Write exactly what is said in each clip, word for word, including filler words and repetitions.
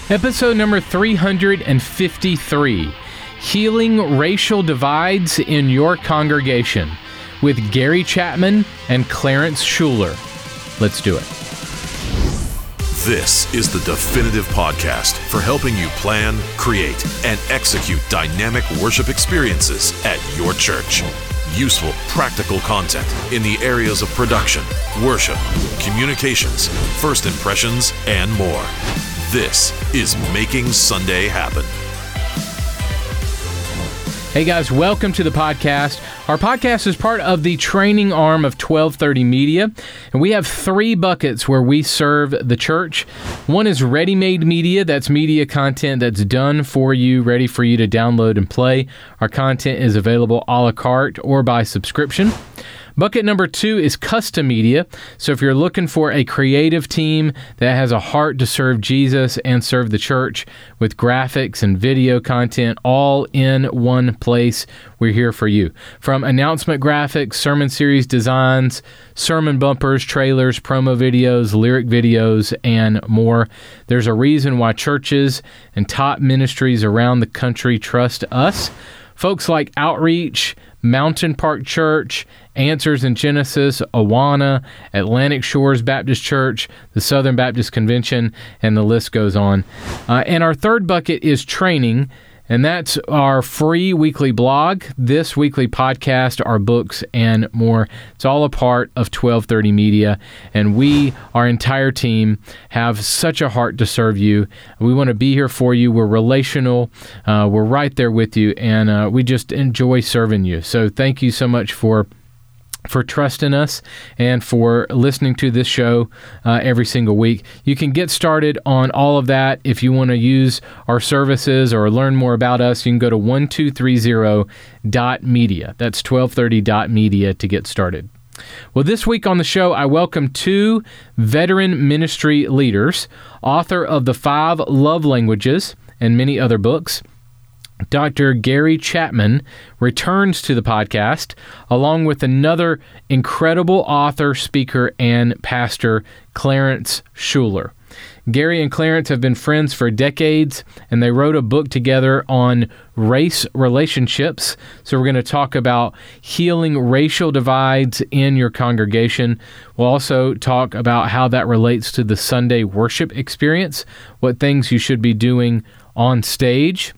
Episode number three hundred fifty-three, Healing Racial Divides in Your Congregation, with Gary Chapman and Clarence Schuler. Let's do it. This is the definitive podcast for helping you plan, create, and execute dynamic worship experiences at your church. Useful, practical content in the areas of production, worship, communications, first impressions, and more. This is Making Sunday Happen. Hey guys, welcome to the podcast. Our podcast is part of the training arm of twelve thirty Media, and we have three buckets where we serve the church. One is ready-made media. That's media content that's done for you, ready for you to download and play. Our content is available a la carte or by subscription. Bucket number two is custom media. So if you're looking for a creative team that has a heart to serve Jesus and serve the church with graphics and video content all in one place, we're here for you. From announcement graphics, sermon series designs, sermon bumpers, trailers, promo videos, lyric videos, and more. There's a reason why churches and top ministries around the country trust us. Folks like Outreach, Mountain Park Church, Answers in Genesis, Awana, Atlantic Shores Baptist Church, the Southern Baptist Convention, and the list goes on. Uh, and our third bucket is training, and that's our free weekly blog, this weekly podcast, our books, and more. It's all a part of twelve thirty Media, and we, our entire team, have such a heart to serve you. We want to be here for you. We're relational. Uh, we're right there with you, and uh, we just enjoy serving you. So thank you so much for for trusting us and for listening to this show uh, every single week. You can get started on all of that. If you want to use our services or learn more about us, you can go to twelve thirty dot media. That's twelve thirty dot media to get started. Well, this week on the show, I welcome two veteran ministry leaders, author of The Five Love Languages and many other books. Doctor Gary Chapman returns to the podcast, along with another incredible author, speaker, and pastor, Clarence Schuler. Gary and Clarence have been friends for decades, and they wrote a book together on race relationships. So we're going to talk about healing racial divides in your congregation. We'll also talk about how that relates to the Sunday worship experience, what things you should be doing on stage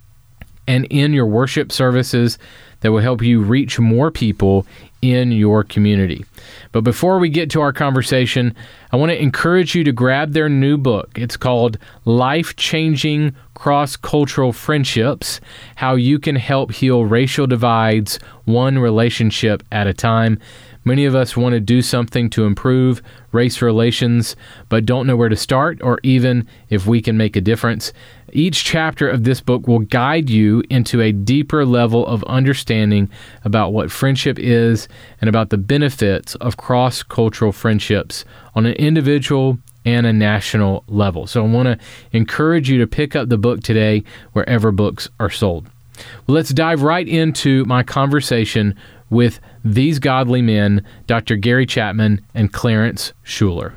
and in your worship services that will help you reach more people in your community. But before we get to our conversation, I want to encourage you to grab their new book. It's called Life-Changing Cross-Cultural Friendships, How You Can Help Heal Racial Divides One Relationship at a Time. Many of us want to do something to improve race relations, but don't know where to start or even if we can make a difference. Each chapter of this book will guide you into a deeper level of understanding about what friendship is and about the benefits of cross-cultural friendships on an individual and a national level. So I want to encourage you to pick up the book today wherever books are sold. Well, let's dive right into my conversation with these godly men, Doctor Gary Chapman and Clarence Schuler.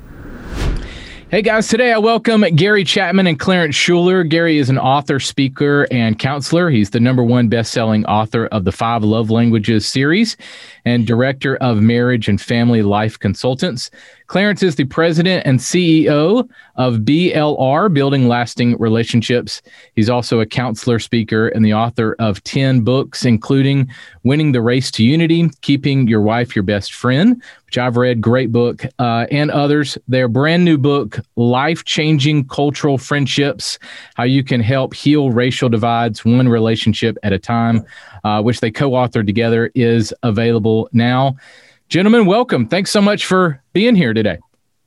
Hey guys, today I welcome Gary Chapman and Clarence Schuler. Gary is an author, speaker, and counselor. He's the number one best-selling author of the Five Love Languages series and director of Marriage and Family Life Consultants. Clarence is the president and C E O of B L R, Building Lasting Relationships. He's also a counselor, speaker, and the author of ten books, including Winning the Race to Unity, Keeping Your Wife Your Best Friend, which I've read, great book, uh, and others. Their brand new book, Life-Changing Cultural Friendships, How You Can Help Heal Racial Divides One Relationship at a Time, uh, which they co-authored together, is available now. Gentlemen, welcome. Thanks so much for being here today.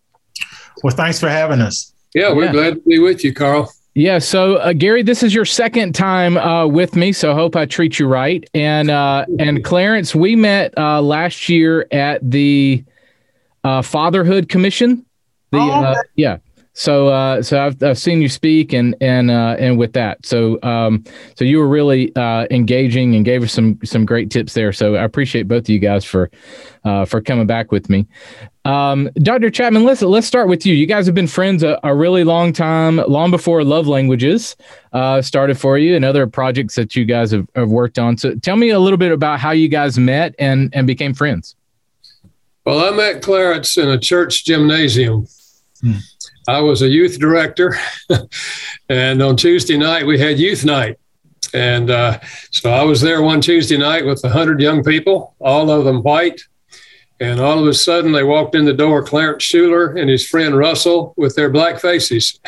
Well, thanks for having us. Yeah, we're yeah. glad to be with you, Carl. Yeah, so uh, Gary, this is your second time uh, with me, so I hope I treat you right. And uh, and Clarence, we met uh, last year at the uh, Fatherhood Commission. The Oh, okay. uh, yeah. So, uh, so I've, I've seen you speak, and and uh, and with that, so um, so you were really uh, engaging and gave us some some great tips there. So I appreciate both of you guys for uh, for coming back with me. Um, Doctor Chapman, let's let's start with you. You guys have been friends a, a really long time, long before Love Languages uh, started for you, and other projects that you guys have, have worked on. So tell me a little bit about how you guys met and and became friends. Well, I met Clarence in a church gymnasium. Hmm. I was a youth director, and on Tuesday night we had youth night. And uh, so I was there one Tuesday night with a hundred young people, all of them white. And all of a sudden they walked in the door, Clarence Schuler and his friend Russell with their black faces.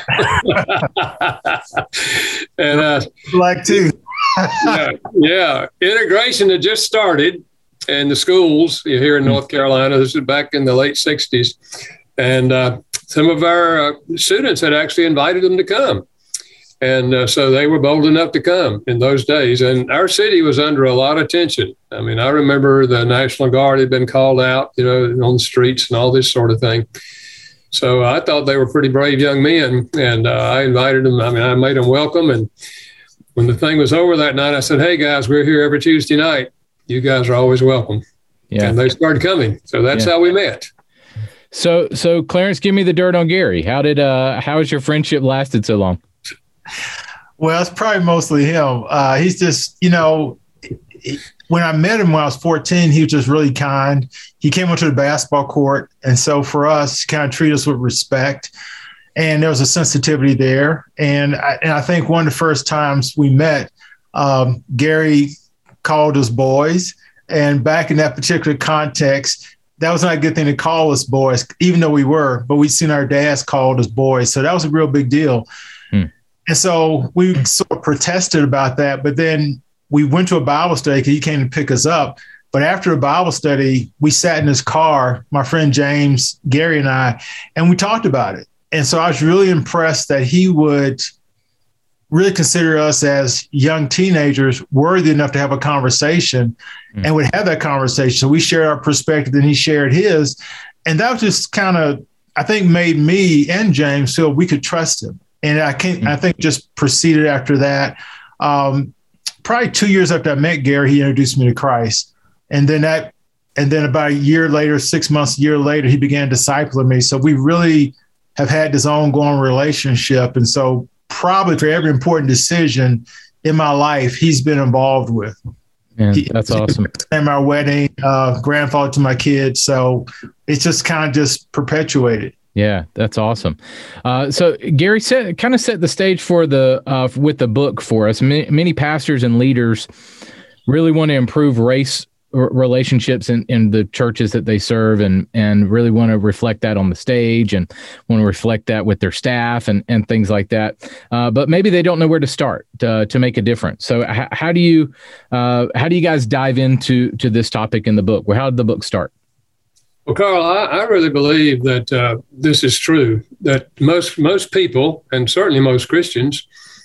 and uh, Black too. yeah, yeah, integration had just started in the schools here in North Carolina. This is back in the late sixties. And uh, some of our uh, students had actually invited them to come. And uh, so they were bold enough to come in those days. And our city was under a lot of tension. I mean, I remember the National Guard had been called out, you know, on the streets and all this sort of thing. So I thought they were pretty brave young men. And uh, I invited them. I mean, I made them welcome. And when the thing was over that night, I said, hey, guys, we're here every Tuesday night. You guys are always welcome. Yeah. And they started coming. So that's yeah. how we met. So, so Clarence, give me the dirt on Gary. How did, uh, how has your friendship lasted so long? Well, it's probably mostly him. Uh, he's just, you know, he, when I met him when I was fourteen, he was just really kind. He came onto the basketball court. And so for us, kind of treat us with respect. And there was a sensitivity there. And I, and I think one of the first times we met, um, Gary called us boys. And back in that particular context, that was not a good thing to call us boys, even though we were, but we'd seen our dads called us boys. So that was a real big deal. Hmm. And so we sort of protested about that. But then we went to a Bible study because he came to pick us up. But after a Bible study, we sat in his car, my friend James, Gary, and I, and we talked about it. And so I was really impressed that he would really consider us as young teenagers worthy enough to have a conversation mm. and would have that conversation. So we shared our perspective and he shared his. And that was just kind of, I think, made me and James feel we could trust him. And I can't, mm. I think just proceeded after that. Um, probably two years after I met Gary, he introduced me to Christ. And then that, and then about a year later, six months, a year later, he began discipling me. So we really have had this ongoing relationship. And so probably for every important decision in my life, he's been involved with. Man, that's awesome. And my wedding, uh, grandfather to my kids. So it's just kind of just perpetuated. Yeah, that's awesome. Uh, so Gary set, kind of set the stage for the uh, with the book for us. Many, many pastors and leaders really want to improve race relationships in, in the churches that they serve, and and really want to reflect that on the stage and want to reflect that with their staff and, and things like that. Uh, but maybe they don't know where to start to, to make a difference. So h- how do you uh, how do you guys dive into to this topic in the book? Well, how did the book start? Well, Carl, I, I really believe that uh, this is true, that most most people, and certainly most Christians,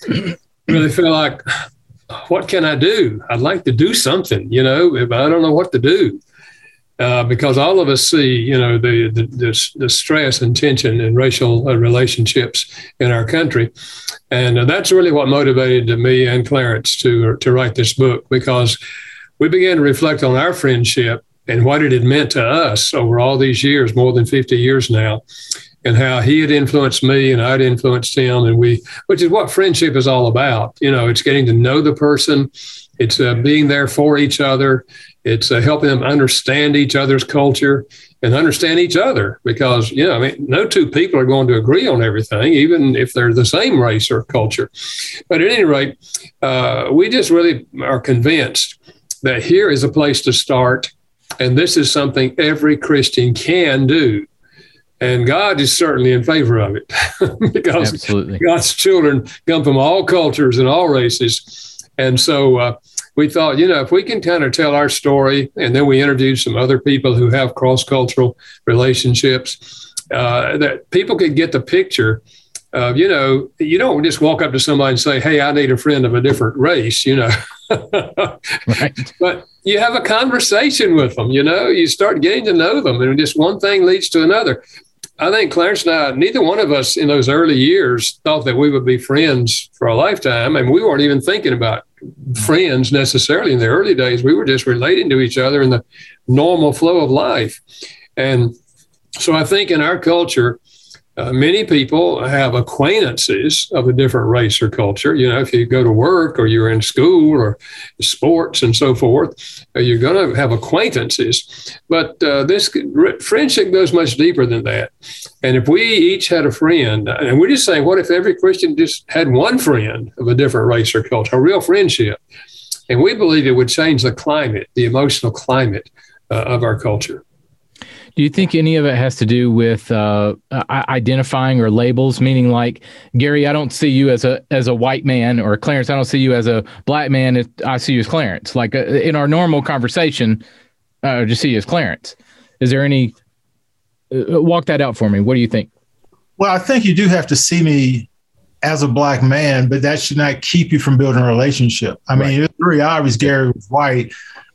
really feel like, what can I do? I'd like to do something, you know, but I don't know what to do. Uh, because all of us see, you know, the, the, the, the stress and tension in racial uh, relationships in our country. And uh, that's really what motivated me and Clarence to, to write this book, because we began to reflect on our friendship and what it had meant to us over all these years, more than fifty years now, and how he had influenced me and I'd influenced him. And we, which is what friendship is all about. You know, it's getting to know the person. It's uh, being there for each other. It's uh, helping them understand each other's culture and understand each other, because, you know, I mean, no two people are going to agree on everything, even if they're the same race or culture. But at any rate, uh, we just really are convinced that here is a place to start. And this is something every Christian can do. And God is certainly in favor of it because Absolutely. God's children come from all cultures and all races. And so uh, we thought, you know, if we can kind of tell our story, and then we interviewed some other people who have cross-cultural relationships, uh, that people could get the picture of, you know, you don't just walk up to somebody and say, hey, I need a friend of a different race, you know. Right. But you have a conversation with them, you know, you start getting to know them, and just one thing leads to another. I think Clarence and I, neither one of us in those early years thought that we would be friends for a lifetime. And we weren't even thinking about friends necessarily in the early days. We were just relating to each other in the normal flow of life. And so I think in our culture, Uh, many people have acquaintances of a different race or culture. You know, if you go to work or you're in school or sports and so forth, uh, you're going to have acquaintances. But uh, this friendship goes much deeper than that. And if we each had a friend, and we're just saying, what if every Christian just had one friend of a different race or culture, a real friendship? And we believe it would change the climate, the emotional climate uh, of our culture. Do you think any of it has to do with uh, identifying or labels? Meaning, like, Gary, I don't see you as a as a white man, or Clarence, I don't see you as a black man. I see you as Clarence. Like uh, in our normal conversation, uh, I just see you as Clarence. Is there any? Uh, walk that out for me. What do you think? Well, I think you do have to see me as a black man, but that should not keep you from building a relationship. I mean, right. It's very obvious Gary was white.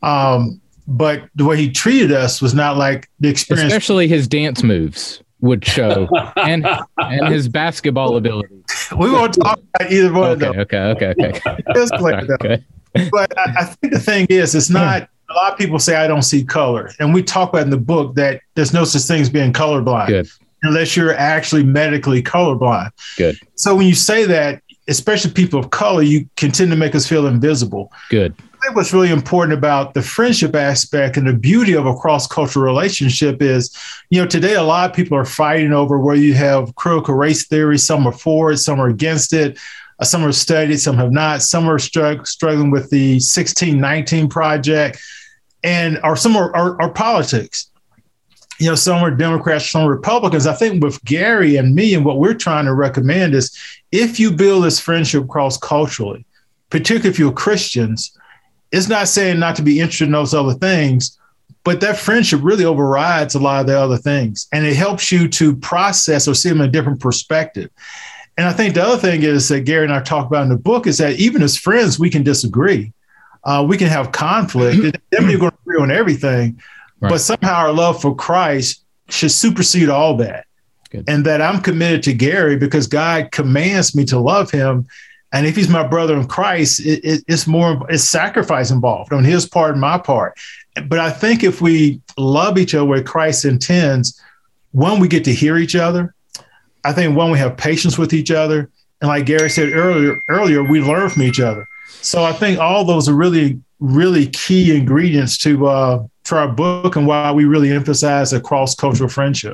Um, But the way he treated us was not like the experience. Especially his dance moves would show, and and his basketball ability. We won't talk about either one okay, of them. Okay, okay, okay, It's clear, okay. But I, I think the thing is, it's not. A lot of people say I don't see color, and we talk about in the book that there's no such thing as being colorblind, Good. Unless you're actually medically colorblind. Good. So when you say that, especially people of color, you continue to make us feel invisible. Good. I think what's really important about the friendship aspect and the beauty of a cross-cultural relationship is, you know, today a lot of people are fighting over where you have critical race theory. Some are for it, some are against it. Uh, some are studied, some have not. Some are strugg- struggling with the sixteen nineteen Project, and or some are, are, are politics. You know, some are Democrats, some are Republicans. I think with Gary and me and what we're trying to recommend is if you build this friendship cross-culturally, particularly if you're Christians, it's not saying not to be interested in those other things, but that friendship really overrides a lot of the other things. And it helps you to process or see them in a different perspective. And I think the other thing is that Gary and I talk about in the book is that even as friends, we can disagree. Uh, we can have conflict. Definitely going to agree on everything. Right. But somehow our love for Christ should supersede all that. Good. And that I'm committed to Gary because God commands me to love him. And if he's my brother in Christ, it, it, it's more, it's sacrifice involved on his part and my part. But I think if we love each other where Christ intends, one, we get to hear each other. I think one, we have patience with each other. And like Gary said earlier, earlier, we learn from each other. So I think all those are really, really key ingredients to, uh, to our book and why we really emphasize a cross-cultural friendship.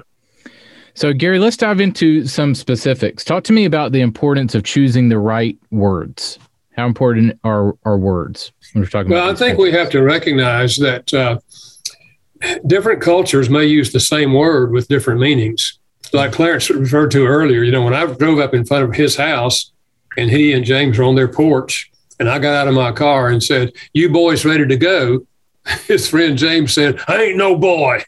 So, Gary, let's dive into some specifics. Talk to me about the importance of choosing the right words. How important are, are words when we're talking well, about I think we have to recognize that uh, different cultures may use the same word with different meanings. Like Clarence referred to earlier, you know, when I drove up in front of his house and he and James were on their porch and I got out of my car and said, "You boys ready to go?" His friend James said, "I ain't no boy."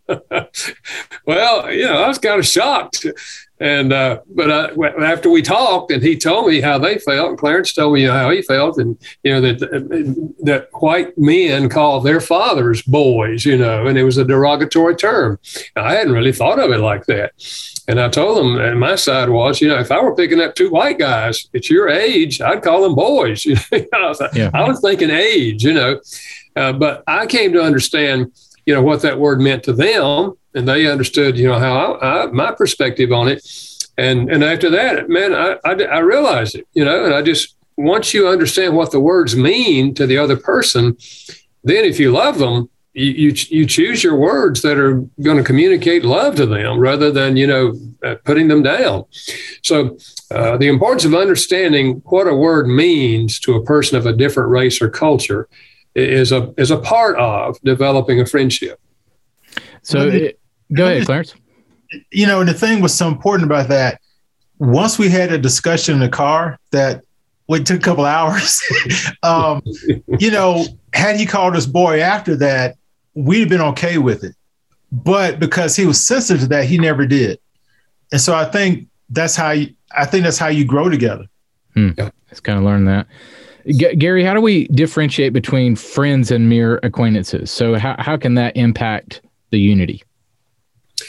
Well, you know, I was kind of shocked. And, uh, but I, after we talked and he told me how they felt, and Clarence told me how he felt, and, you know, that, that white men call their fathers boys, you know, and it was a derogatory term. I hadn't really thought of it like that. And I told them, and my side was, you know, if I were picking up two white guys at your age, I'd call them boys. You know, I was, yeah. I was thinking age, you know, uh, but I came to understand, you know, what that word meant to them, and they understood, you know, how I, I, my perspective on it. And and after that, man, I, I, I realized it, you know, and I just, once you understand what the words mean to the other person, then if you love them, you you, you choose your words that are going to communicate love to them rather than, you know, uh, putting them down. So uh, the importance of understanding what a word means to a person of a different race or culture is a is a part of developing a friendship. So it, go ahead, Clarence. You know, and the thing was so important about that, once we had a discussion in the car that it took a couple hours, um, you know, had he called us boy after that, we'd have been okay with it. But because he was sensitive to that, he never did. And so I think that's how you, I think that's how you grow together. Hmm. Yeah. Let's kind of learn that. G- Gary, how do we differentiate between friends and mere acquaintances? So how, how can that impact the unity?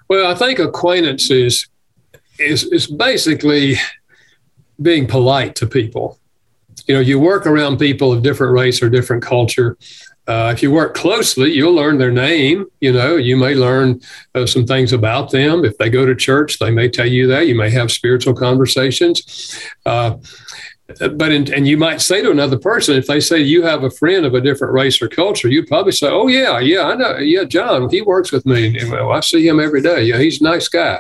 Well, I think acquaintance is, is, is basically being polite to people. You know, you work around people of different race or different culture. Uh, if you work closely, you'll learn their name. You know, you may learn uh, some things about them. If they go to church, they may tell you that. You may have spiritual conversations. Uh, but in, and you might say to another person, if they say you have a friend of a different race or culture, you'd probably say, "Oh yeah, yeah, I know. Yeah, John, he works with me. And, well, I see him every day. Yeah, he's a nice guy."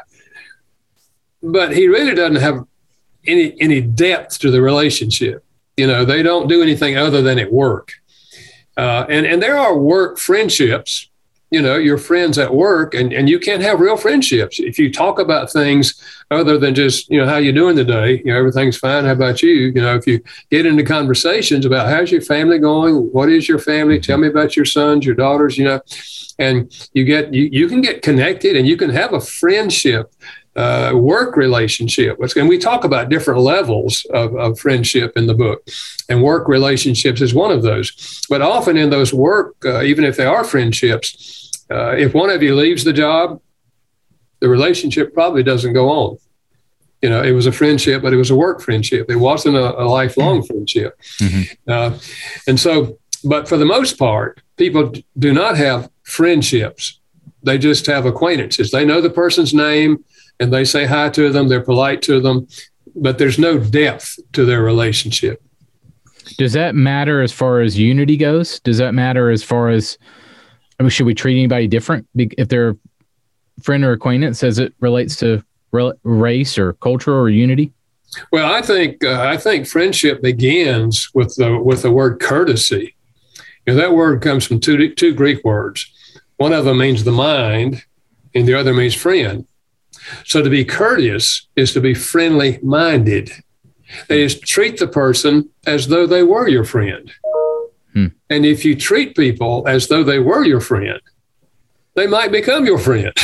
But he really doesn't have any any depth to the relationship. You know, they don't do anything other than at work. Uh, and, and there are work friendships, you know, your friends at work, and, and you can't have real friendships if you talk about things other than just, you know, how you doing today? You know, everything's fine. How about you? You know, if you get into conversations about how's your family going? What is your family? Tell me about your sons, your daughters, you know, and you get, you, you can get connected and you can have a friendship. Uh, work relationship. And we talk about different levels of, of friendship in the book, and work relationships is one of those. But often in those work, uh, even if they are friendships, uh, if one of you leaves the job, the relationship probably doesn't go on. You know, it was a friendship, but it was a work friendship. It wasn't a, a lifelong mm-hmm. friendship. Mm-hmm. Uh, and so, but for the most part, people do not have friendships. They just have acquaintances. They know the person's name, and they say hi to them, they're polite to them, but there's no depth to their relationship. Does that matter as far as unity goes? Does that matter as far as, I mean, should we treat anybody different if they're a friend or acquaintance as it relates to race or culture or unity? Well, I think uh, I think friendship begins with the with the word courtesy. You know, that word comes from two two Greek words. One of them means the mind, and the other means friend. So to be courteous is to be friendly minded. That is, treat the person as though they were your friend. Hmm. And if you treat people as though they were your friend, they might become your friend.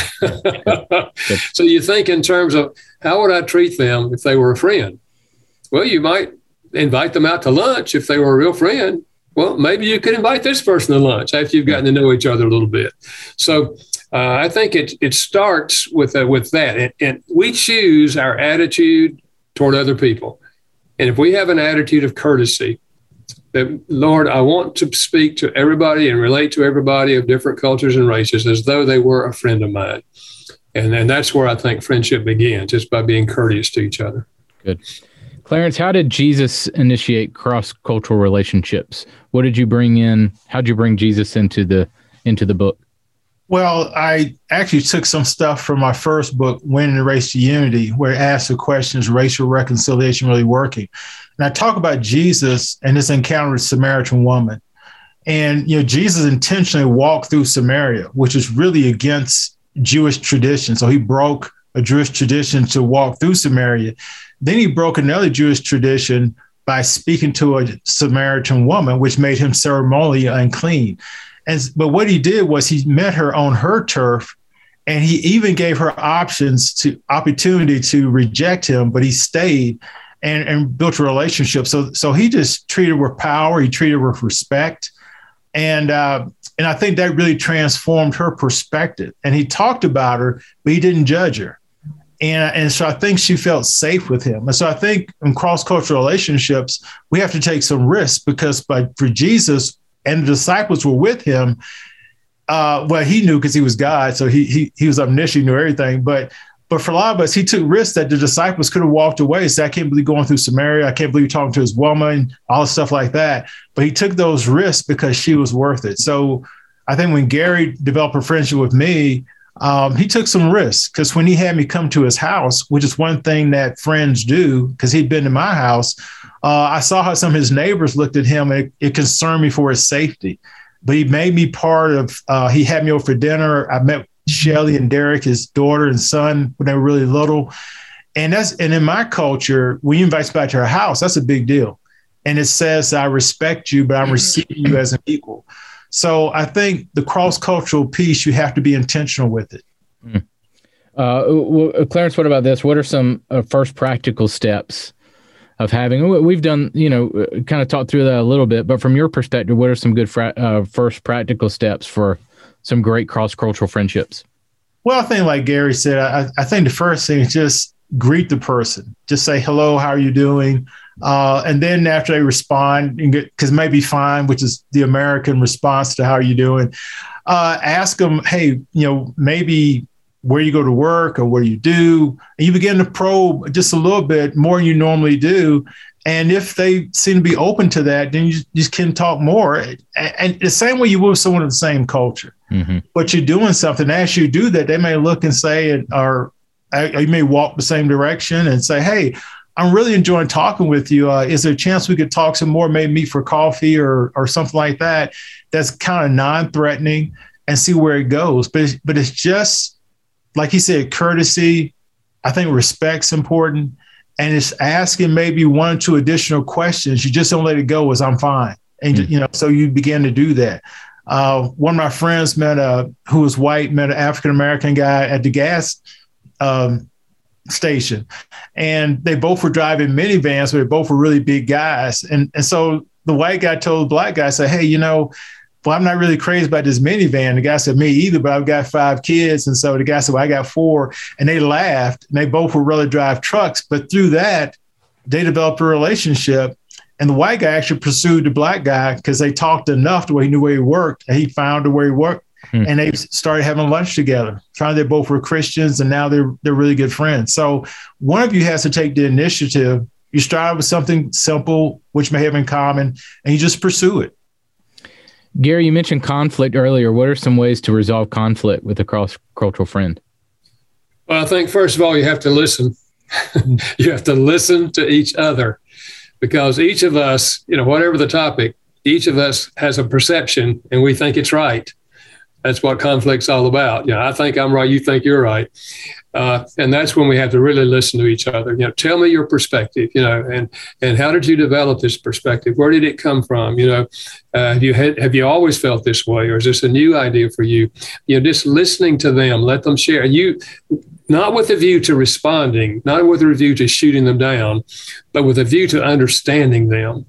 So you think in terms of, how would I treat them if they were a friend? Well, you might invite them out to lunch if they were a real friend. Well, maybe you could invite this person to lunch after you've gotten to know each other a little bit. So uh, I think it it starts with uh, with that. And, and we choose our attitude toward other people. And if we have an attitude of courtesy, that, Lord, I want to speak to everybody and relate to everybody of different cultures and races as though they were a friend of mine. And, and that's where I think friendship begins, just by being courteous to each other. Good. Clarence, how did Jesus initiate cross-cultural relationships? What did you bring in? How did you bring Jesus into the into the book? Well, I actually took some stuff from my first book, Winning the Race to Unity, where it asks the question, is racial reconciliation really working? And I talk about Jesus and his encounter with the Samaritan woman. And, you know, Jesus intentionally walked through Samaria, which is really against Jewish tradition. So he broke a Jewish tradition to walk through Samaria. Then he broke another Jewish tradition by speaking to a Samaritan woman, which made him ceremonially unclean. And but what he did was he met her on her turf, and he even gave her options to opportunity to reject him, but he stayed and, and built a relationship. So so he just treated her with power. He treated her with respect. And uh, and I think that really transformed her perspective. And he talked about her, but he didn't judge her. And, and so I think she felt safe with him. And so I think in cross-cultural relationships, we have to take some risks, because by, for Jesus and the disciples were with him, uh, well, he knew because he was God. So he, he he was omniscient, knew everything. But but for a lot of us, he took risks that the disciples could have walked away. So I can't believe going through Samaria. I can't believe talking to his woman, all stuff like that. But he took those risks because she was worth it. So I think when Gary developed a friendship with me, Um, he took some risks, because when he had me come to his house, which is one thing that friends do, because he'd been to my house, uh, I saw how some of his neighbors looked at him, and it, it concerned me for his safety. But he made me part of, uh, he had me over for dinner. I met Shelly and Derek, his daughter and son, when they were really little. And that's, and in my culture, when you invite somebody to our house, that's a big deal. And it says, I respect you, but I'm receiving you as an equal. So I think the cross-cultural piece, you have to be intentional with it. Mm. Uh, well, Clarence, what about this? What are some uh, first practical steps of having, we've done, you know, kind of talked through that a little bit, but from your perspective, what are some good fra- uh, first practical steps for some great cross-cultural friendships? Well, I think like Gary said, I, I think the first thing is just greet the person. Just say, hello, how are you doing? Uh, and then after they respond, because maybe fine, which is the American response to how are you doing, uh, ask them, hey, you know, maybe where you go to work or what do you do? And you begin to probe just a little bit more than you normally do. And if they seem to be open to that, then you just can talk more. And, and the same way you would with someone of the same culture. Mm-hmm. But you're doing something. As you do that, they may look and say, or you may walk the same direction and say, hey, I'm really enjoying talking with you. Uh, is there a chance we could talk some more, maybe meet for coffee or or something like that? That's kind of non-threatening, and see where it goes. But it's, but it's just, like he said, courtesy. I think respect's important. And it's asking maybe one or two additional questions. You just don't let it go as I'm fine. And, mm-hmm. you know, so you begin to do that. Uh, one of my friends met a, who was white, met an African-American guy at the gas um, station. And they both were driving minivans, but they both were really big guys. And, and so the white guy told the black guy, said, hey, you know, well, I'm not really crazy about this minivan. The guy said, me either, but I've got five kids. And so the guy said, well, I got four. And they laughed. And they both would rather drive trucks. But through that, they developed a relationship. And the white guy actually pursued the black guy because they talked enough to where he knew where he worked. And he found where he worked. Hmm. And they started having lunch together. Trying they both were Christians, and now they're they're really good friends. So one of you has to take the initiative. You start with something simple, which may have in common, and you just pursue it. Gary, you mentioned conflict earlier. What are some ways to resolve conflict with a cross-cultural friend? Well, I think, first of all, you have to listen. You have to listen to each other, because each of us, you know, whatever the topic, each of us has a perception and we think it's right. That's what conflict's all about. You know, I think I'm right. You think you're right. Uh, and that's when we have to really listen to each other. You know, tell me your perspective, you know, and, and how did you develop this perspective? Where did it come from? You know, uh, have you had, have you always felt this way, or is this a new idea for you? You know, just listening to them, let them share. You, not with a view to responding, not with a view to shooting them down, but with a view to understanding them.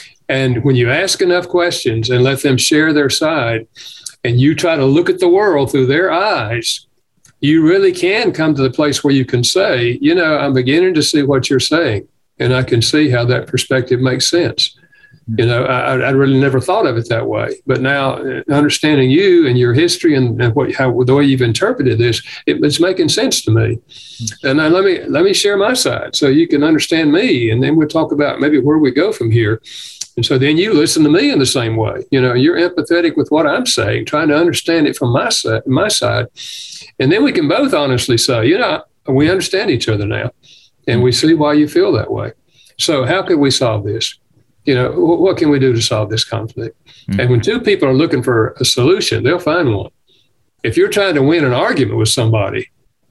And when you ask enough questions and let them share their side, and you try to look at the world through their eyes, you really can come to the place where you can say, you know, I'm beginning to see what you're saying, and I can see how that perspective makes sense. You know, I, I really never thought of it that way. But now, understanding you and your history and, and what, how the way you've interpreted this, it, it's making sense to me. And now let me let me share my side so you can understand me, and then we'll talk about maybe where we go from here. And so then you listen to me in the same way. You know, you're empathetic with what I'm saying, trying to understand it from my side, my side. And then we can both honestly say, you know, we understand each other now, and we see why you feel that way. So how can we solve this? You know, what can we do to solve this conflict? Mm-hmm. And when two people are looking for a solution, they'll find one. If you're trying to win an argument with somebody,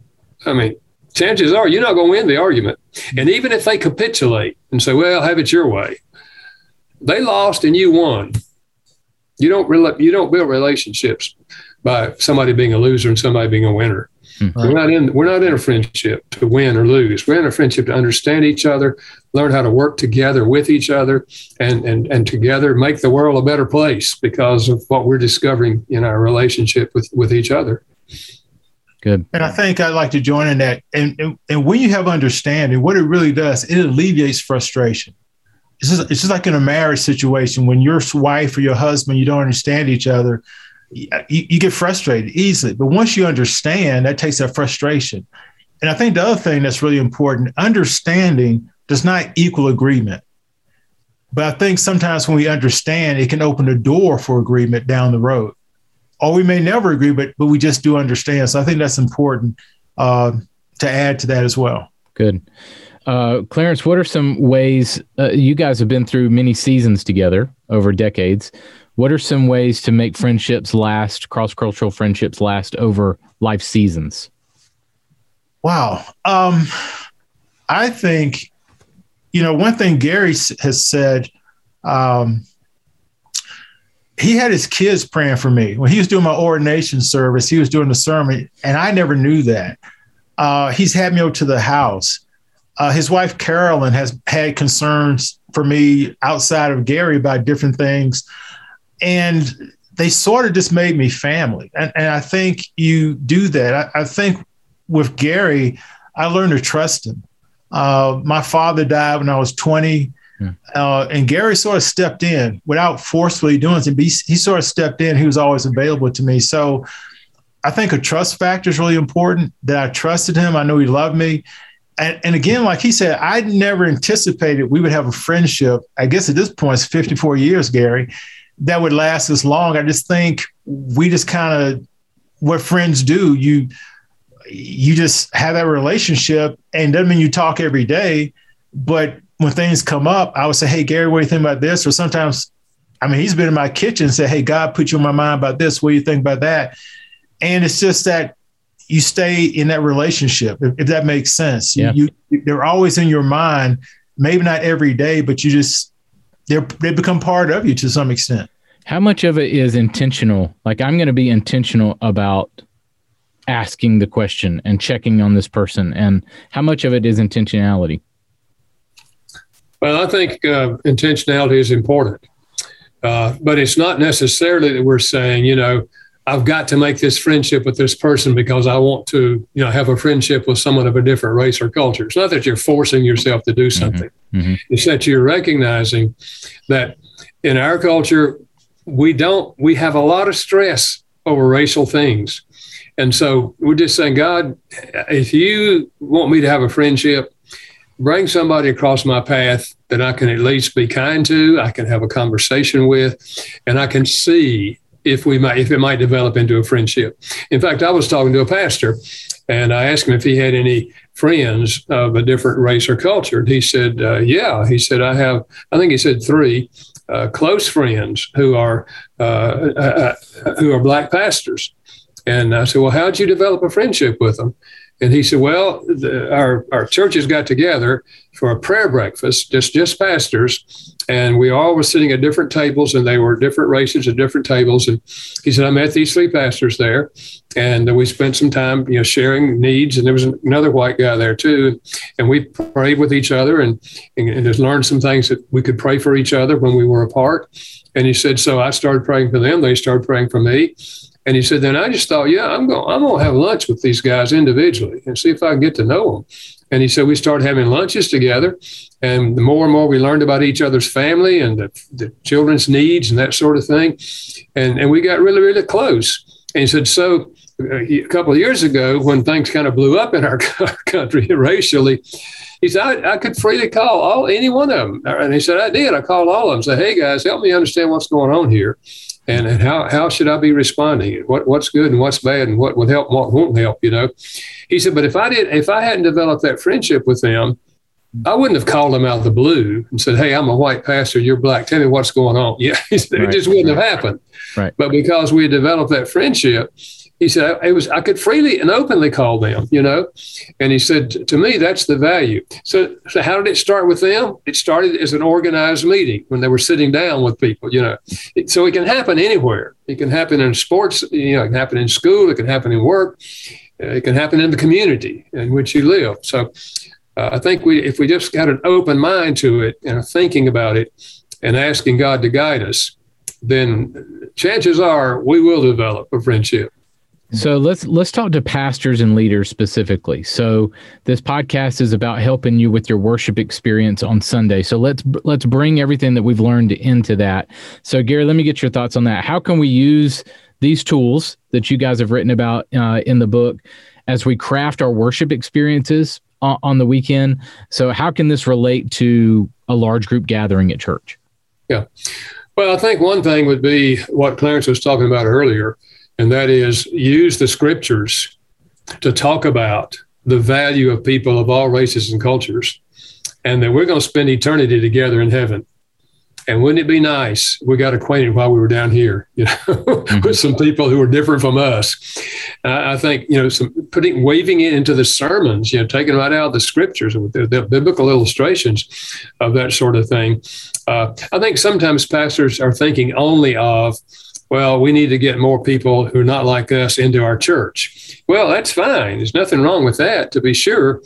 I mean, chances are you're not going to win the argument. And even if they capitulate and say, well, have it your way, they lost and you won. You don't re- you don't build relationships by somebody being a loser and somebody being a winner. Mm-hmm. We're not in we're not in a friendship to win or lose. We're in a friendship to understand each other, learn how to work together with each other, and and and together make the world a better place because of what we're discovering in our relationship with, with each other. Good. And I think I'd like to join in that. And, and and when you have understanding, what it really does, it alleviates frustration. It's just, it's just like in a marriage situation when your wife or your husband, you don't understand each other, you, you get frustrated easily. But once you understand, that takes that frustration. And I think the other thing that's really important, understanding does not equal agreement. But I think sometimes when we understand, it can open the door for agreement down the road. Or we may never agree, but but we just do understand. So I think that's important uh, to add to that as well. Good. Uh, Clarence, what are some ways, uh, you guys have been through many seasons together over decades. What are some ways to make friendships last, cross-cultural friendships last over life seasons? Wow. Um, I think, you know, one thing Gary has said, um, he had his kids praying for me. When he was doing my ordination service, he was doing the sermon, and I never knew that. Uh, he's had me over to the house. Uh, his wife, Carolyn, has had concerns for me outside of Gary about different things. And they sort of just made me family. And, and I think you do that. I, I think with Gary, I learned to trust him. Uh, my father died when I was twenty, yeah. uh, and Gary sort of stepped in without forcefully doing it. He, he sort of stepped in. He was always available to me. So I think a trust factor is really important, that I trusted him. I knew he loved me. And, and again, like he said, I never anticipated we would have a friendship. I guess at this point, it's fifty-four years, Gary, that would last this long. I just think we just kind of, what friends do, you you just have that relationship, and doesn't mean you talk every day, but when things come up, I would say, hey, Gary, what do you think about this? Or sometimes, I mean, he's been in my kitchen and said, hey, God put you in my mind about this. What do you think about that? And it's just that you stay in that relationship, if, if that makes sense. Yeah. You, you, they're always in your mind, maybe not every day, but you just, they're, they become part of you to some extent. How much of it is intentional? Like, I'm going to be intentional about asking the question and checking on this person, and how much of it is intentionality? Well, I think uh, intentionality is important, uh, but it's not necessarily that we're saying, you know, I've got to make this friendship with this person because I want to, you know, have a friendship with someone of a different race or culture. It's not that you're forcing yourself to do something. Mm-hmm. Mm-hmm. It's that you're recognizing that in our culture, we don't, we have a lot of stress over racial things. And so we're just saying, God, if you want me to have a friendship, bring somebody across my path that I can at least be kind to, I can have a conversation with, and I can see if we might, if it might develop into a friendship. In fact, I was talking to a pastor, and I asked him if he had any friends of a different race or culture. And he said, uh, yeah. He said, I have, I think he said three uh, close friends who are uh, uh, who are Black pastors. And I said, well, how'd you develop a friendship with them? And he said, well, the, our, our churches got together for a prayer breakfast, just, just pastors. And we all were sitting at different tables, and they were different races at different tables. And he said, I met these three pastors there, and we spent some time, you know, sharing needs. And there was another white guy there too. And we prayed with each other, and, and, and just learned some things that we could pray for each other when we were apart. And he said, so I started praying for them. They started praying for me. And he said, then I just thought, yeah, I'm going, I'm going to have lunch with these guys individually and see if I can get to know them. And he said, we started having lunches together. And the more and more we learned about each other's family and the, the children's needs and that sort of thing. And, and we got really, really close. And he said, so a couple of years ago, when things kind of blew up in our country racially, he said, I, I could freely call all any one of them. And he said, I did. I called all of them. Said, hey, guys, help me understand what's going on here. And, and how, how should I be responding? What what's good and what's bad, and what would help and what won't help, you know? He said, but if I did, if I hadn't developed that friendship with them, I wouldn't have called them out of the blue and said, hey, I'm a white pastor, you're Black, tell me what's going on. Yeah, he said, right, it just wouldn't right. have happened. Right. But because we had developed that friendship, he said, it was, I could freely and openly call them, you know? And he said, to me, that's the value. So, so how did it start with them? It started as an organized meeting when they were sitting down with people, you know? It, so it can happen anywhere. It can happen in sports, you know, it can happen in school, it can happen in work, uh, it can happen in the community in which you live. So uh, I think we, if we just got an open mind to it and are thinking about it and asking God to guide us, then chances are we will develop a friendship. So let's let's talk to pastors and leaders specifically. So this podcast is about helping you with your worship experience on Sunday. So let's let's bring everything that we've learned into that. So Gary, let me get your thoughts on that. How can we use these tools that you guys have written about uh, in the book as we craft our worship experiences on, on the weekend? So how can this relate to a large group gathering at church? Yeah. Well, I think one thing would be what Clarence was talking about earlier, and that is use the scriptures to talk about the value of people of all races and cultures, and that we're going to spend eternity together in heaven. And wouldn't it be nice? We got acquainted while we were down here, you know, mm-hmm. with some people who were different from us. Uh, I think, you know, some putting, waving it into the sermons, you know, taking right out of the scriptures with the, the biblical illustrations of that sort of thing. Uh, I think sometimes pastors are thinking only of, well, we need to get more people who are not like us into our church. Well, that's fine. There's nothing wrong with that, to be sure.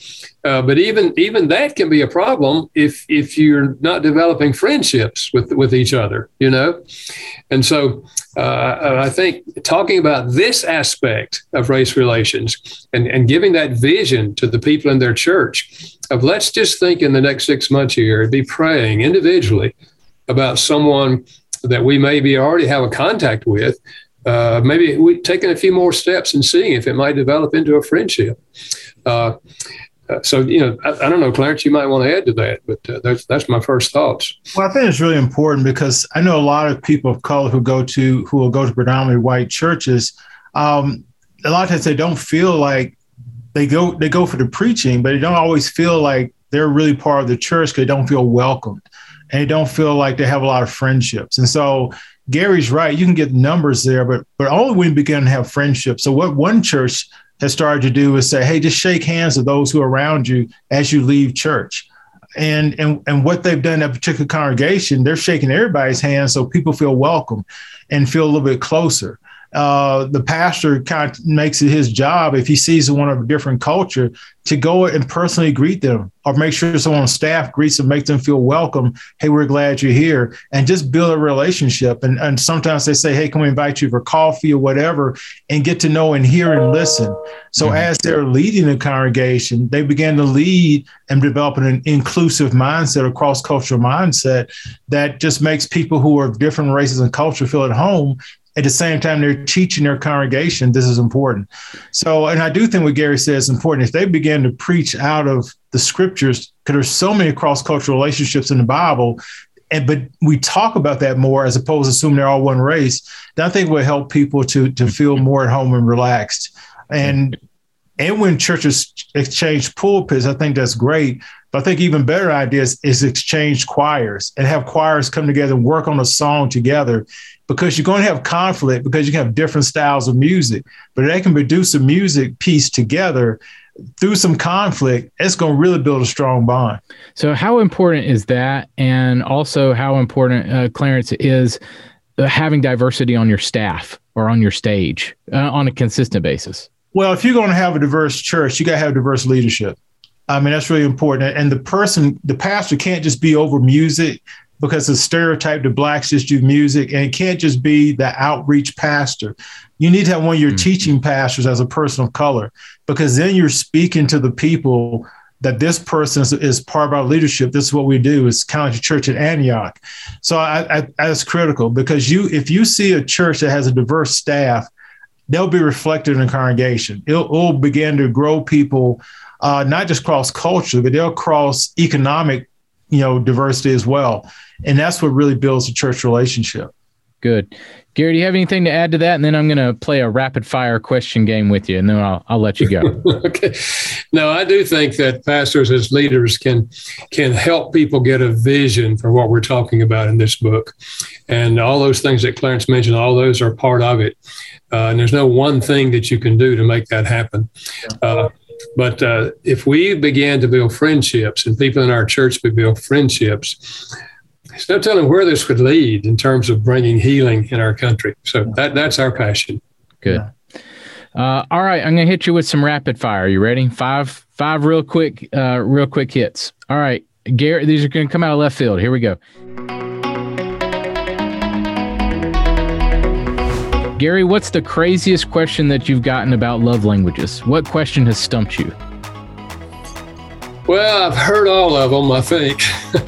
Uh, but even even that can be a problem if if you're not developing friendships with with each other, you know. And so uh, I think talking about this aspect of race relations and, and giving that vision to the people in their church of let's just think in the next six months here and be praying individually about someone that we maybe already have a contact with. Uh, maybe we've taken a few more steps and seeing if it might develop into a friendship. Uh, uh, so, you know, I, I don't know, Clarence, you might want to add to that, but uh, that's that's my first thoughts. Well, I think it's really important because I know a lot of people of color who go to who will go to predominantly white churches. Um, a lot of times they don't feel like they go they go for the preaching, but they don't always feel like they're really part of the church because they don't feel welcomed and they don't feel like they have a lot of friendships. And so Gary's right. You can get numbers there, but but only when we begin to have friendships. So what one church has started to do is say, hey, just shake hands with those who are around you as you leave church. And and and what they've done in that particular congregation, they're shaking everybody's hands so people feel welcome and feel a little bit closer. Uh, the pastor kind of makes it his job, if he sees one of a different culture, to go and personally greet them or make sure someone on staff greets them, make them feel welcome. Hey, we're glad you're here, and just build a relationship. And, and sometimes they say, hey, can we invite you for coffee or whatever, and get to know and hear and listen. So mm-hmm. as they're leading the congregation, they begin to lead and develop an inclusive mindset, a cross-cultural mindset that just makes people who are of different races and culture feel at home. At the same time, they're teaching their congregation this is important. So, and I do think what Gary says is important. If they begin to preach out of the scriptures, because there's so many cross-cultural relationships in the Bible, and but we talk about that more as opposed to assuming they're all one race, then I think it will help people to to feel more at home and relaxed. And and when churches exchange pulpits, I think that's great. But I think even better ideas is exchange choirs and have choirs come together and work on a song together, because you're going to have conflict because you can have different styles of music, but they can produce a music piece together through some conflict. It's going to really build a strong bond. So how important is that? And also how important, uh, Clarence, is uh, having diversity on your staff or on your stage uh, on a consistent basis? Well, if you're going to have a diverse church, you got to have diverse leadership. I mean, that's really important. And the person, the pastor can't just be over music, because the stereotype that blacks just do music, and it can't just be the outreach pastor. You need to have one of your mm-hmm. teaching pastors as a person of color, because then you're speaking to the people that this person is, is part of our leadership. This is what we do. It's kind of like the church at Antioch. So I, I, that's critical, because you, if you see a church that has a diverse staff, they'll be reflected in the congregation. It'll, it'll begin to grow people, uh, not just cross culture, but they'll cross economic, you know, diversity as well. And that's what really builds a church relationship. Good. Gary, do you have anything to add to that? And then I'm going to play a rapid fire question game with you, and then I'll, I'll let you go. Okay. No, I do think that pastors as leaders can, can help people get a vision for what we're talking about in this book. And all those things that Clarence mentioned, all those are part of it. Uh, and there's no one thing that you can do to make that happen. Uh, But uh, if we began to build friendships, and people in our church would build friendships, there's no telling where this could lead in terms of bringing healing in our country. So that that's our passion. Good. Uh, all right, I'm going to hit you with some rapid fire. You ready? Five, five real quick, uh, real quick hits. All right, Gary, these are going to come out of left field. Here we go. Gary, what's the craziest question that you've gotten about love languages? What question has stumped you? Well, I've heard all of them, I think.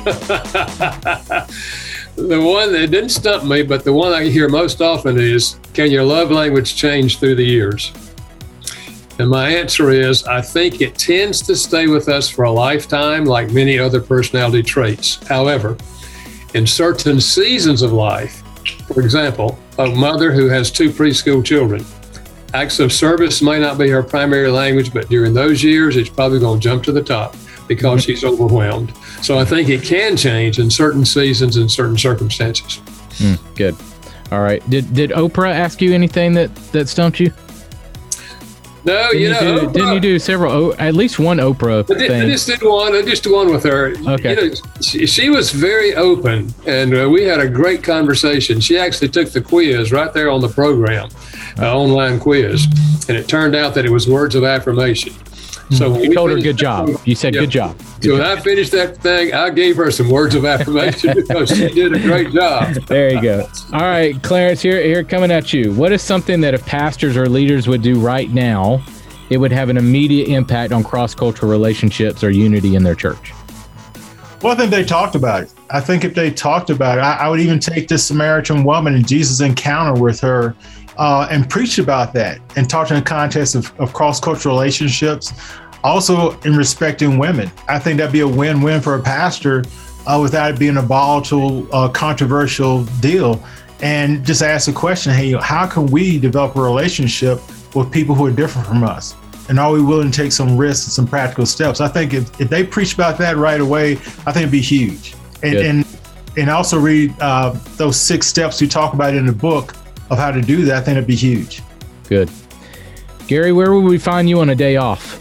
The one that didn't stump me, but the one I hear most often is, can your love language change through the years? And my answer is, I think it tends to stay with us for a lifetime, like many other personality traits. However, in certain seasons of life, for example, a mother who has two preschool children, acts of service may not be her primary language, but during those years, it's probably going to jump to the top because she's overwhelmed. So I think it can change in certain seasons and certain circumstances. Mm, good. All right. Did did Oprah ask you anything that, that stumped you? No, didn't you know, you do, didn't you do several, at least one Oprah I, did, thing? I just did one. I just did one with her. Okay. You know, she, she was very open, and uh, we had a great conversation. She actually took the quiz right there on the program, uh, online quiz, and it turned out that it was words of affirmation. So you told her good job. You said yeah. good job. Good so job. when I finished that thing, I gave her some words of affirmation because she did a great job. There you go. All right, Clarence, here, here coming at you. What is something that if pastors or leaders would do right now, it would have an immediate impact on cross-cultural relationships or unity in their church? Well, I think they talked about it. I think if they talked about it, I, I would even take this Samaritan woman and Jesus' encounter with her uh, and preach about that and talk in the context of, of cross-cultural relationships. Also, in respecting women, I think that'd be a win-win for a pastor uh, without it being a volatile, uh, controversial deal. And just ask the question, hey, how can we develop a relationship with people who are different from us? And are we willing to take some risks and some practical steps? I think if, if they preach about that right away, I think it'd be huge. And and, and also read uh, those six steps you talk about in the book of how to do that. I think it'd be huge. Good. Gary, where will we find you on a day off?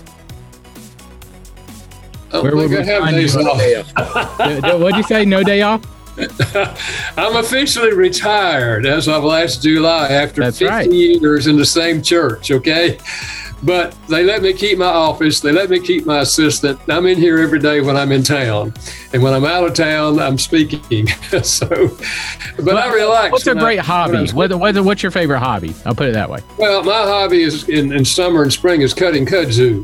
I don't think I have days off. What'd you say? No day off? I'm officially retired as of last July after That's fifty right. years in the same church, okay? But they let me keep my office. They let me keep my assistant. I'm in here every day when I'm in town. And when I'm out of town, I'm speaking. so, but well, I relax. What's a great I, hobby? What, what, what's your favorite hobby? I'll put it that way. Well, my hobby is in, in summer and spring is cutting kudzu.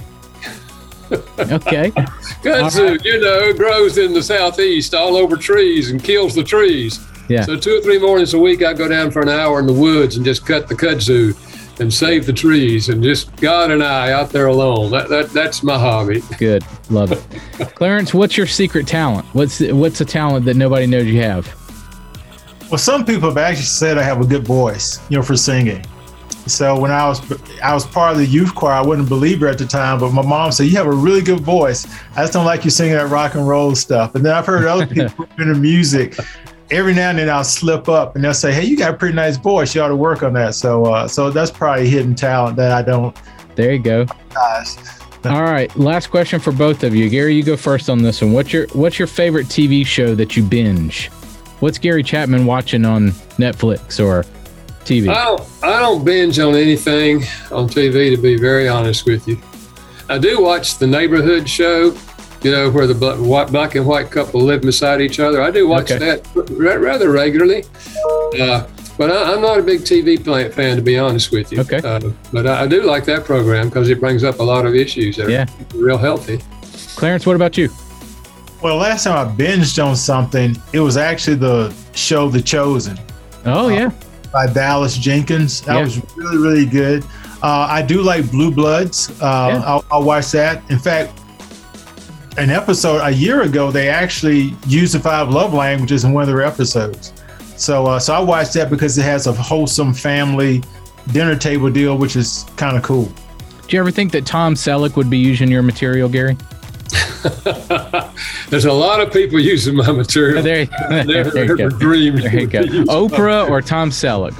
Okay. Kudzu, right. you know, grows in the southeast all over trees and kills the trees. Yeah. So two or three mornings a week, I go down for an hour in the woods and just cut the kudzu and save the trees, and just God and I out there alone. That, that that's my hobby. Good. Love it. Clarence, what's your secret talent? What's what's a talent that nobody knows you have? Well, some people have actually said I have a good voice, you know, for singing. So when I was I was part of the youth choir, I wouldn't believe her at the time, but my mom said, you have a really good voice. I just don't like you singing that rock and roll stuff. And then I've heard other people in the music. Every now and then I'll slip up and they'll say, hey, you got a pretty nice voice. You ought to work on that. So uh, so that's probably a hidden talent that I don't. There you go. Guys. All right. Last question for both of you. Gary, you go first on this one. What's your what's your favorite T V show that you binge? What's Gary Chapman watching on Netflix or T V? I don't, I don't binge on anything on T V, to be very honest with you. I do watch the Neighborhood show, you know, where the black, black and white couple live beside each other. I do watch okay. that rather regularly. Uh, but I, I'm not a big T V fan, to be honest with you. Okay. Uh, but I, I do like that program because it brings up a lot of issues that yeah. are real healthy. Clarence, what about you? Well, last time I binged on something, it was actually the show The Chosen. Oh, yeah. Uh, by Dallas Jenkins. That yeah. was really, really good. Uh, I do like Blue Bloods. Uh, yeah. I'll, I'll watch that. In fact, an episode a year ago, they actually used the five love languages in one of their episodes. So, uh, so I watched that because it has a wholesome family dinner table deal, which is kind of cool. Do you ever think that Tom Selleck would be using your material, Gary? There's a lot of people using my material. Oh, there, Never there you go. dreamed. There you go. Oprah or Tom Selleck.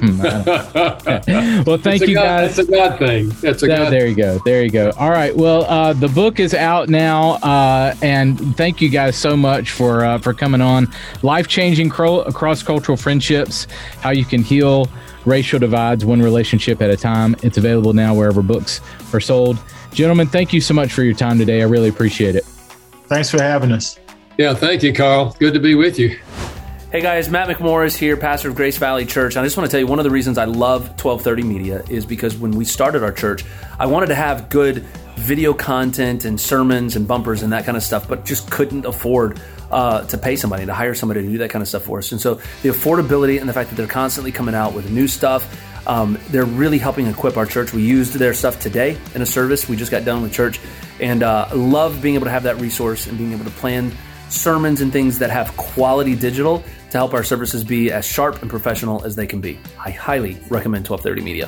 Hmm, well, thank that's you God, guys. That's a God thing. That's a no, God there you go. There you go. All right. Well, uh, the book is out now, uh, and thank you guys so much for uh, for coming on. Life-changing cro- cross-cultural friendships, how you can heal racial divides one relationship at a time. It's available now wherever books are sold. Gentlemen, thank you so much for your time today. I really appreciate it. Thanks for having us. Yeah, thank you, Carl. Good to be with you. Hey guys, Matt McMorris here, pastor of Grace Valley Church. And I just want to tell you, one of the reasons I love twelve thirty Media is because when we started our church, I wanted to have good video content and sermons and bumpers and that kind of stuff, but just couldn't afford uh, to pay somebody, to hire somebody to do that kind of stuff for us. And so the affordability and the fact that they're constantly coming out with new stuff, um, they're really helping equip our church. We used their stuff today in a service. We just got done with church. And uh, I love being able to have that resource and being able to plan sermons and things that have quality digital to help our services be as sharp and professional as they can be. I highly recommend twelve thirty Media.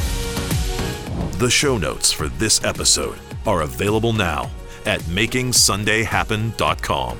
The show notes for this episode are available now at making sunday happen dot com.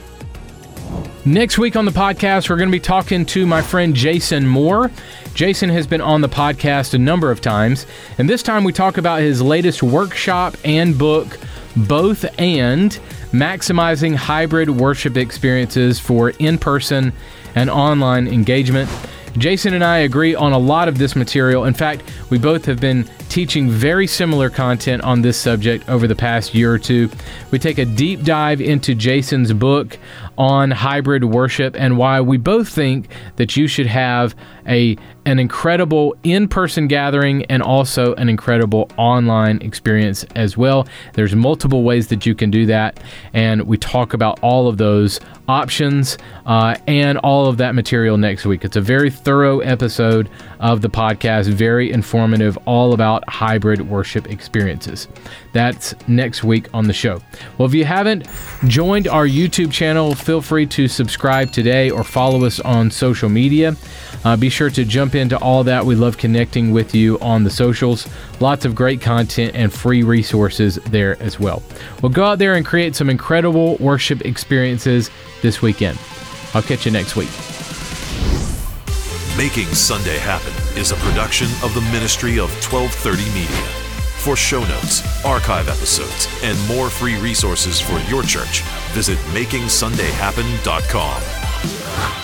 Next week on the podcast, we're going to be talking to my friend Jason Moore. Jason has been on the podcast a number of times, and this time we talk about his latest workshop and book, Both and Maximizing Hybrid Worship Experiences for In-Person and Online Engagement. Jason and I agree on a lot of this material. In fact, we both have been teaching very similar content on this subject over the past year or two. We take a deep dive into Jason's book on hybrid worship and why we both think that you should have a an incredible in-person gathering and also an incredible online experience as well. There's multiple ways that you can do that, and we talk about all of those options uh, and all of that material next week. It's a very thorough episode of the podcast, very informative, all about hybrid worship experiences. That's next week on the show. Well, if you haven't joined our YouTube channel, feel free to subscribe today or follow us on social media. Uh, be sure to jump into all that. We love connecting with you on the socials. Lots of great content and free resources there as well. Well, go out there and create some incredible worship experiences this weekend. I'll catch you next week. Making Sunday Happen is a production of the ministry of twelve thirty Media. For show notes, archive episodes, and more free resources for your church, visit making sunday happen dot com.